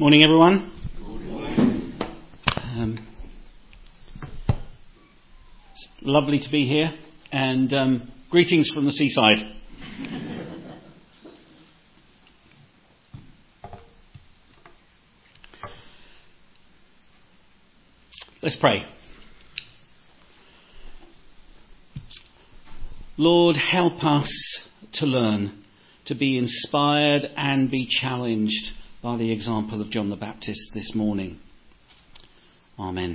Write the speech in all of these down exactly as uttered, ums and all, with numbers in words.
Morning, everyone. Um, it's lovely to be here, and um, greetings from the seaside. Let's pray. Lord, help us to learn, to be inspired and be challenged by the example of John the Baptist this morning. Amen.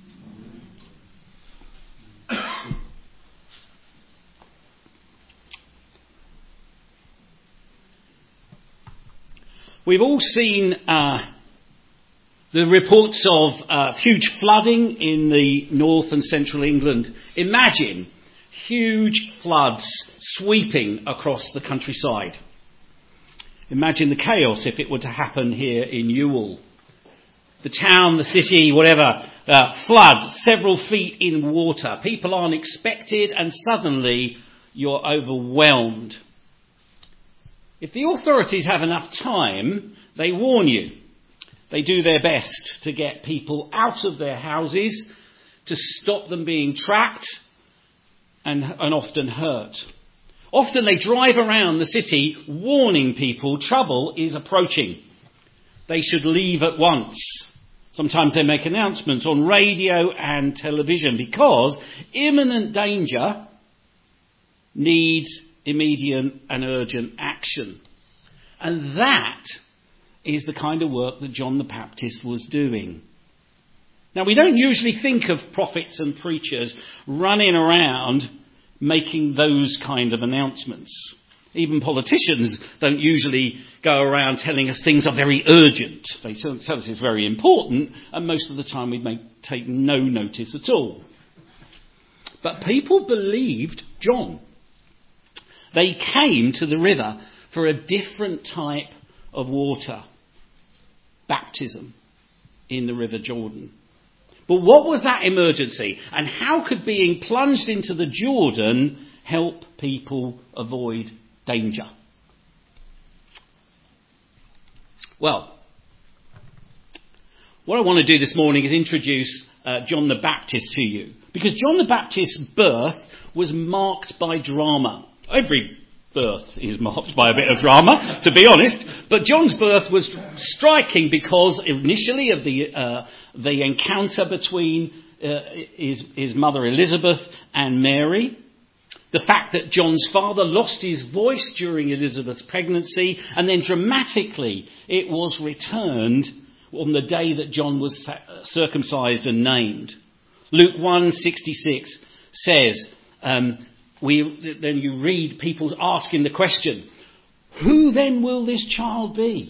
We've all seen uh, the reports of uh, huge flooding in the north and central England. Imagine huge floods sweeping across the countryside. Imagine the chaos if it were to happen here in Ewell. The town, the city, whatever, uh, flood several feet in water. People aren't expected and suddenly you're overwhelmed. If the authorities have enough time, they warn you. They do their best to get people out of their houses, to stop them being trapped and, and often hurt. Often they drive around the city warning people trouble is approaching. They should leave at once. Sometimes they make announcements on radio and television because imminent danger needs immediate and urgent action. And that is the kind of work that John the Baptist was doing. Now, we don't usually think of prophets and preachers running around making those kind of announcements. Even politicians don't usually go around telling us things are very urgent. They tell us it's very important, and most of the time we may take no notice at all. But people believed John. They came to the river for a different type of water, baptism in the River Jordan. But what was that emergency? And how could being plunged into the Jordan help people avoid danger? Well, what I want to do this morning is introduce uh, John the Baptist to you. Because John the Baptist's birth was marked by drama. Every birth is marked by a bit of drama, to be honest. But John's birth was striking because initially of the uh, the encounter between uh, his, his mother Elizabeth and Mary. The fact that John's father lost his voice during Elizabeth's pregnancy, and then dramatically it was returned on the day that John was circumcised and named. Luke one sixty-six says, um, we then you read people asking the question, who then will this child be?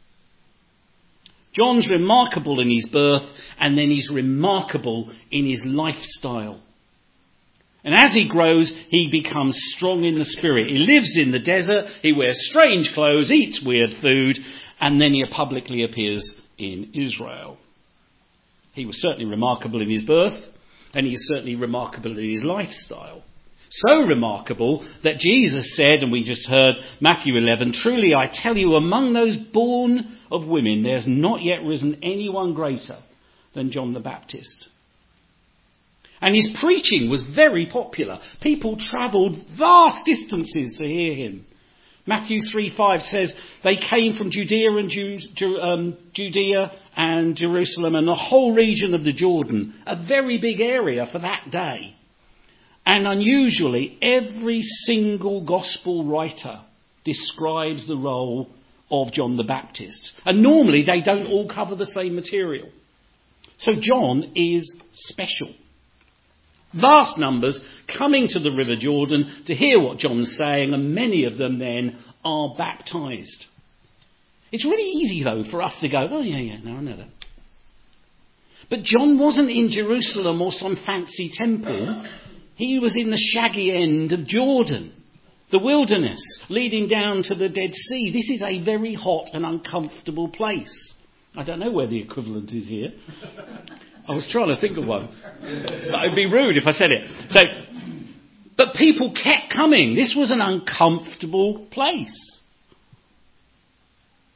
John's remarkable in his birth, and then he's remarkable in his lifestyle. And as he grows, he becomes strong in the spirit. He lives in the desert, he wears strange clothes, eats weird food, and then he publicly appears in Israel. He was certainly remarkable in his birth, and he is certainly remarkable in his lifestyle. So remarkable that Jesus said, and we just heard Matthew eleven, truly I tell you, among those born of women, there's not yet risen anyone greater than John the Baptist. And his preaching was very popular. People travelled vast distances to hear him. Matthew three five says they came from Judea and Ju- Ju- um, Judea and Jerusalem and the whole region of the Jordan, a very big area for that day. And unusually, every single gospel writer describes the role of John the Baptist. And normally they don't all cover the same material. So John is special. Vast numbers coming to the River Jordan to hear what John's saying, and many of them then are baptised. It's really easy, though, for us to go, oh, yeah, yeah, no, I know that. But John wasn't in Jerusalem or some fancy temple. He was in the shaggy end of Jordan, the wilderness leading down to the Dead Sea. This is a very hot and uncomfortable place. I don't know where the equivalent is here. I was trying to think of one. But it'd be rude if I said it. So, but people kept coming. This was an uncomfortable place.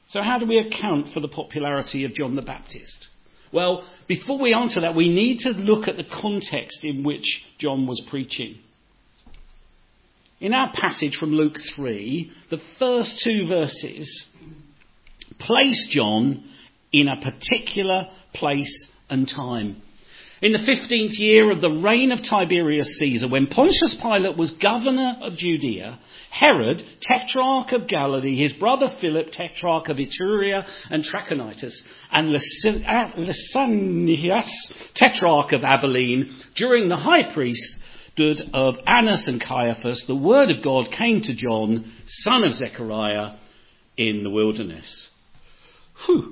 So how do we account for the popularity of John the Baptist? Well, before we answer that, we need to look at the context in which John was preaching. In our passage from Luke three, the first two verses place John in a particular place and time. In the fifteenth year of the reign of Tiberius Caesar, when Pontius Pilate was governor of Judea, Herod, tetrarch of Galilee, his brother Philip, tetrarch of Iturea and Trachonitis, and Lysanias, tetrarch of Abilene, during the high priesthood of Annas and Caiaphas, the word of God came to John, son of Zechariah, in the wilderness. Whew.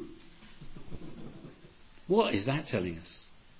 What is that telling us?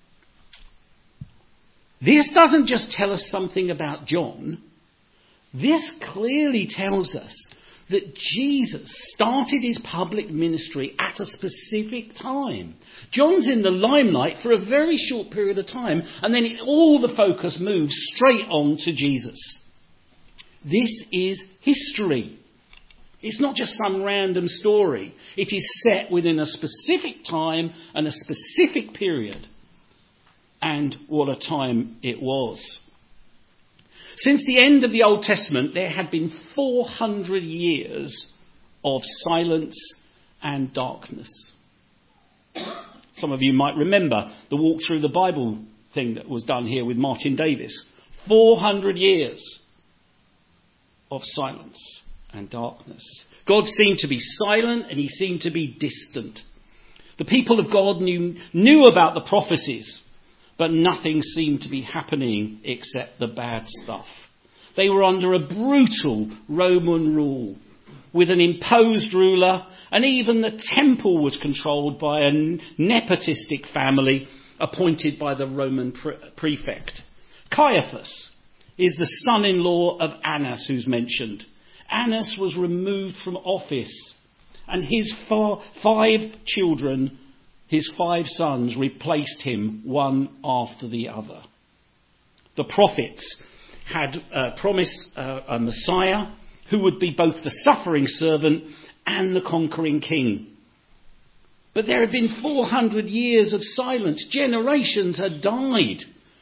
This doesn't just tell us something about John. This clearly tells us that Jesus started his public ministry at a specific time. John's in the limelight for a very short period of time, and then it, all the focus moves straight on to Jesus. This is history. It's not just some random story. It is set within a specific time and a specific period. And what a time it was. Since the end of the Old Testament, there had been four hundred years of silence and darkness. Some of you might remember the walk through the Bible thing that was done here with Martin Davis. four hundred years of silence and darkness. God seemed to be silent and he seemed to be distant. The people of God knew, knew about the prophecies, but nothing seemed to be happening except the bad stuff. They were under a brutal Roman rule with an imposed ruler, and even the temple was controlled by a nepotistic family appointed by the Roman pre- prefect. Caiaphas is the son-in-law of Annas who's mentioned. Annas was removed from office, and his far, five children His five sons replaced him one after the other. The prophets had uh, promised uh, a Messiah who would be both the suffering servant and the conquering king. But there had been four hundred years of silence. Generations had died.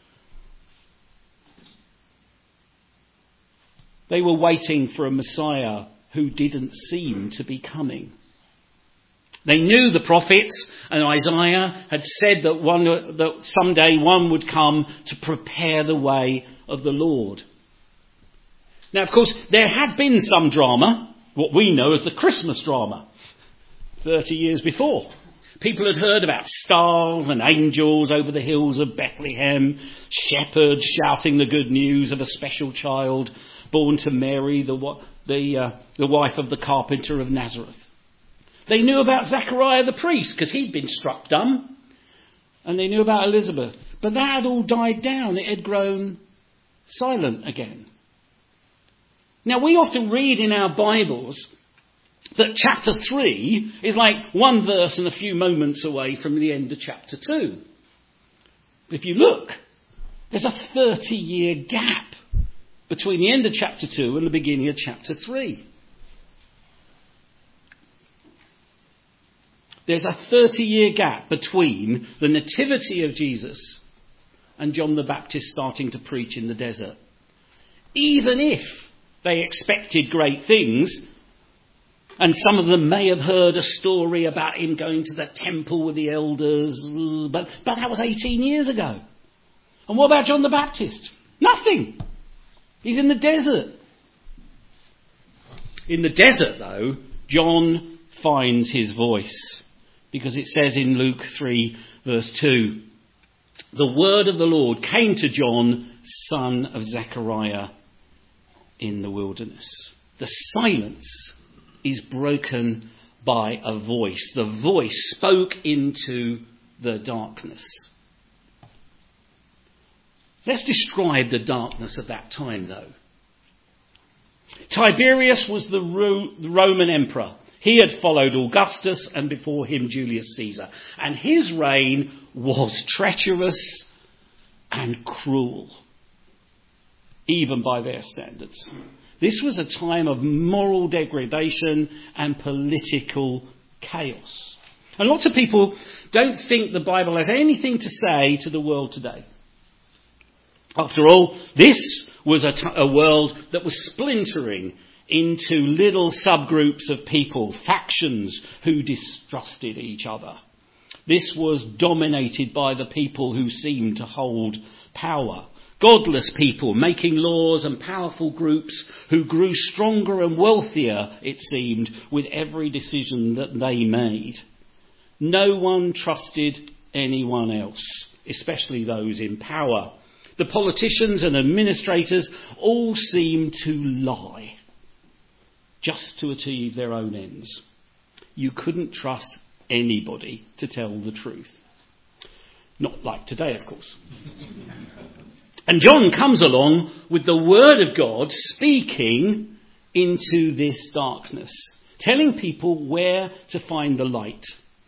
They were waiting for a Messiah who didn't seem to be coming. They knew the prophets, and Isaiah had said that one that someday one would come to prepare the way of the Lord. Now, of course, there had been some drama, what we know as the Christmas drama, thirty years before. People had heard about stars and angels over the hills of Bethlehem, shepherds shouting the good news of a special child born to Mary, the, the, uh, the wife of the carpenter of Nazareth. They knew about Zechariah the priest because he'd been struck dumb. And they knew about Elizabeth. But that had all died down. It had grown silent again. Now, we often read in our Bibles that chapter three is like one verse and a few moments away from the end of chapter two. If you look, there's a thirty-year gap between the end of chapter two and the beginning of chapter three. There's a thirty-year gap between the nativity of Jesus and John the Baptist starting to preach in the desert. Even if they expected great things, and some of them may have heard a story about him going to the temple with the elders, but, but that was eighteen years ago. And what about John the Baptist? Nothing. He's in the desert. In the desert, though, John finds his voice. Because it says in Luke three, verse two, the word of the Lord came to John, son of Zechariah, in the wilderness. The silence is broken by a voice. The voice spoke into the darkness. Let's describe the darkness of that time, though. Tiberius was the Ro- the Roman emperor. He had followed Augustus and before him Julius Caesar. And his reign was treacherous and cruel, even by their standards. This was a time of moral degradation and political chaos. And lots of people don't think the Bible has anything to say to the world today. After all, this was a, t- a world that was splintering into little subgroups of people, factions who distrusted each other. This was dominated by the people who seemed to hold power. Godless people making laws and powerful groups who grew stronger and wealthier, it seemed, with every decision that they made. No one trusted anyone else, especially those in power. The politicians and administrators all seemed to lie, just to achieve their own ends. You couldn't trust anybody to tell the truth. Not like today, of course. And John comes along with the word of God speaking into this darkness, telling people where to find the light.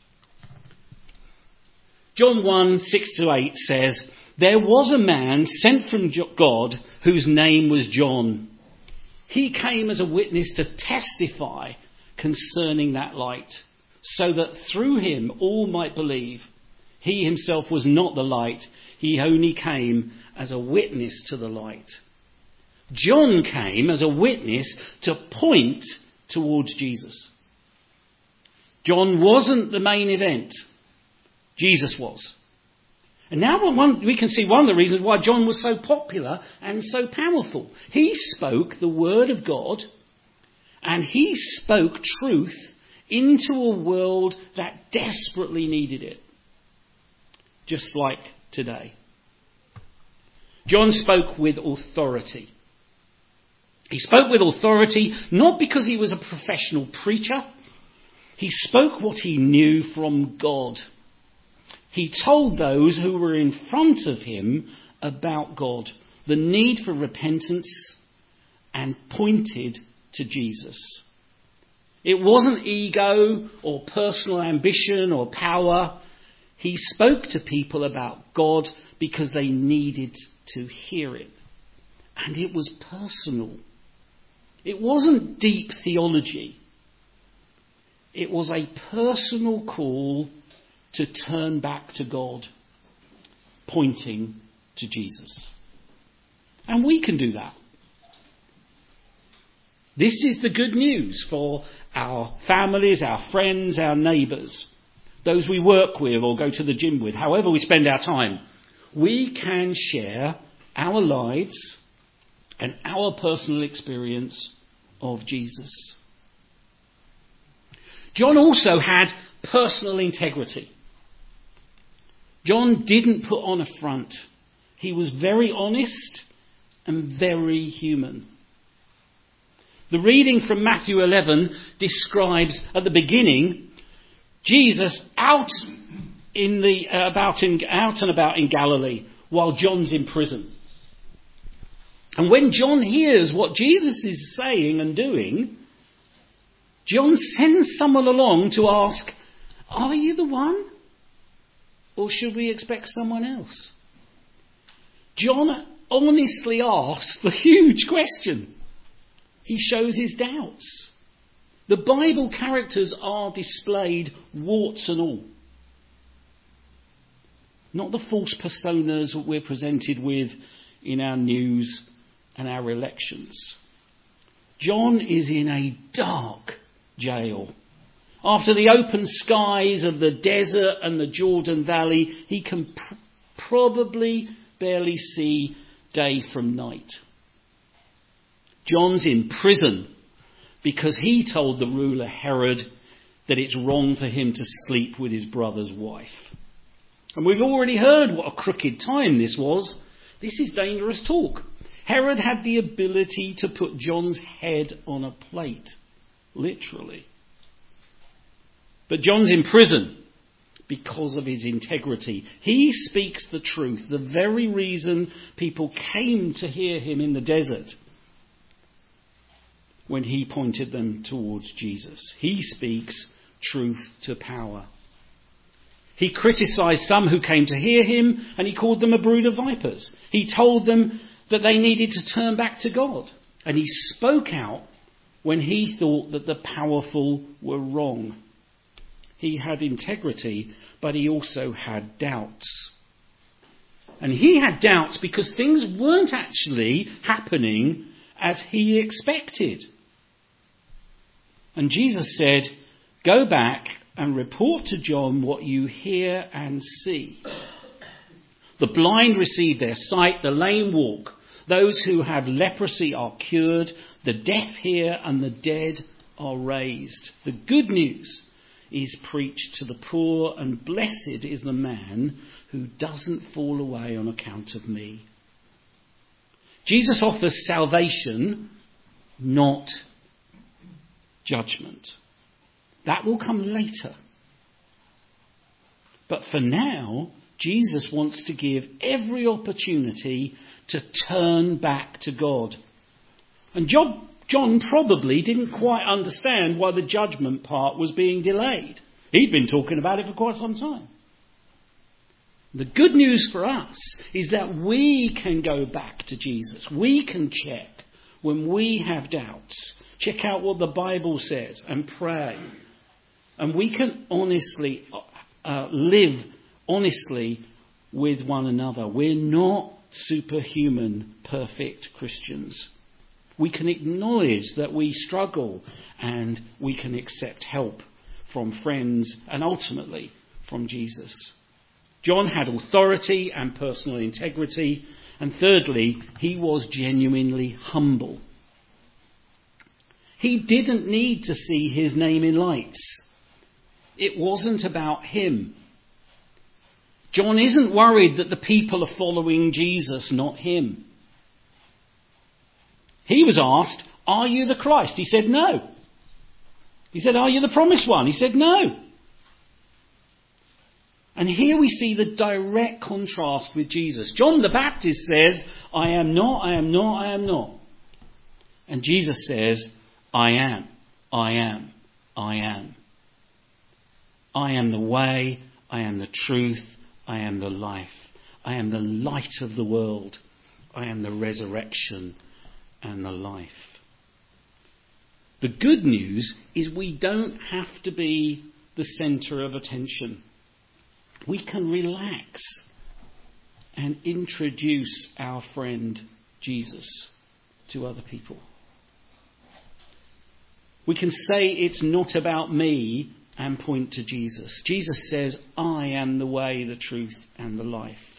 John one, six to eight says, "There was a man sent from God whose name was John. He came as a witness to testify concerning that light, so that through him all might believe. He himself was not the light. He only came as a witness to the light." John came as a witness to point towards Jesus. John wasn't the main event. Jesus was. And now one, we can see one of the reasons why John was so popular and so powerful. He spoke the word of God, and he spoke truth into a world that desperately needed it. Just like today. John spoke with authority. He spoke with authority not because he was a professional preacher. He spoke what he knew from God. He told those who were in front of him about God, the need for repentance, and pointed to Jesus. It wasn't ego or personal ambition or power. He spoke to people about God because they needed to hear it. And it was personal. It wasn't deep theology. It was a personal call to turn back to God, pointing to Jesus. And we can do that. This is the good news for our families, our friends, our neighbours, those we work with or go to the gym with, however we spend our time. We can share our lives and our personal experience of Jesus. John also had personal integrity. John didn't put on a front. He was very honest and very human. The reading from Matthew eleven describes at the beginning Jesus out in the uh, about in, out and about in Galilee while John's in prison. And when John hears what Jesus is saying and doing, John sends someone along to ask, "Are you the one? Or should we expect someone else?" John honestly asks the huge question. He shows his doubts. The Bible characters are displayed, warts and all. Not the false personas that we're presented with in our news and our elections. John is in a dark jail. After the open skies of the desert and the Jordan Valley, he can pr- probably barely see day from night. John's in prison because he told the ruler Herod that it's wrong for him to sleep with his brother's wife. And we've already heard what a crooked time this was. This is dangerous talk. Herod had the ability to put John's head on a plate, literally. But John's in prison because of his integrity. He speaks the truth, the very reason people came to hear him in the desert when he pointed them towards Jesus. He speaks truth to power. He criticised some who came to hear him, and he called them a brood of vipers. He told them that they needed to turn back to God. And he spoke out when he thought that the powerful were wrong. He had integrity, but he also had doubts. And he had doubts because things weren't actually happening as he expected. And Jesus said, "Go back and report to John what you hear and see. The blind receive their sight, the lame walk. Those who have leprosy are cured, the deaf hear, and the dead are raised. The good news is preached to the poor, and blessed is the man who doesn't fall away on account of me." Jesus offers salvation, not judgment. That will come later. But for now, Jesus wants to give every opportunity to turn back to God. And John, John probably didn't quite understand why the judgment part was being delayed. He'd been talking about it for quite some time. The good news for us is that we can go back to Jesus. We can check when we have doubts. Check out what the Bible says and pray. And we can honestly uh, live honestly with one another. We're not superhuman, perfect Christians. We can acknowledge that we struggle, and we can accept help from friends and ultimately from Jesus. John had authority and personal integrity. And thirdly, he was genuinely humble. He didn't need to see his name in lights. It wasn't about him. John isn't worried that the people are following Jesus, not him. He was asked, "Are you the Christ?" He said no. He said, "Are you the promised one?" He said no. And here we see the direct contrast with Jesus. John the Baptist says, "I am not, I am not, I am not." And Jesus says, "I am, I am, I am. I am the way, I am the truth, I am the life. I am the light of the world. I am the resurrection and the life." The good news is we don't have to be the centre of attention. We can relax and introduce our friend Jesus to other people. We can say it's not about me and point to Jesus. Jesus says, "I am the way, the truth, and the life."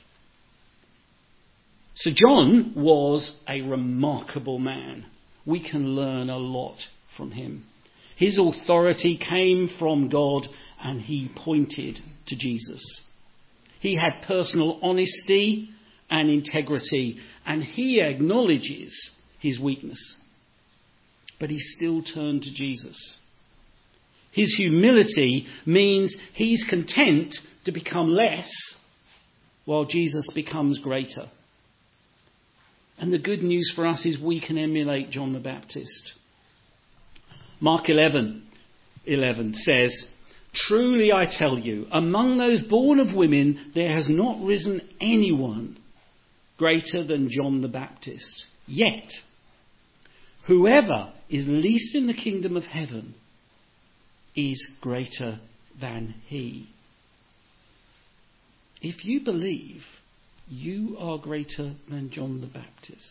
So John was a remarkable man. We can learn a lot from him. His authority came from God, and he pointed to Jesus. He had personal honesty and integrity, and he acknowledges his weakness. But he still turned to Jesus. His humility means he's content to become less while Jesus becomes greater. And the good news for us is we can emulate John the Baptist. Mark eleven eleven says, "Truly I tell you, among those born of women, there has not risen anyone greater than John the Baptist. Yet, whoever is least in the kingdom of heaven is greater than he." If you believe, you are greater than John the Baptist.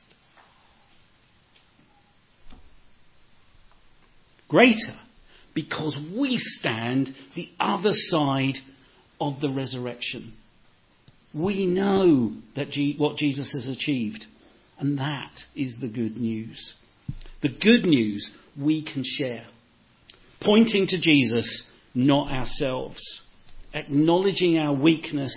Greater because we stand the other side of the resurrection. We know that G- what Jesus has achieved, and that is the good news. The good news we can share. Pointing to Jesus, not ourselves. Acknowledging our weakness,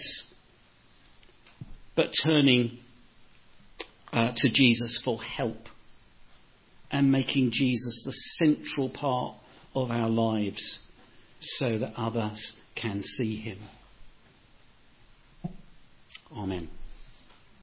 but turning uh, to Jesus for help. And making Jesus the central part of our lives so that others can see him. Amen.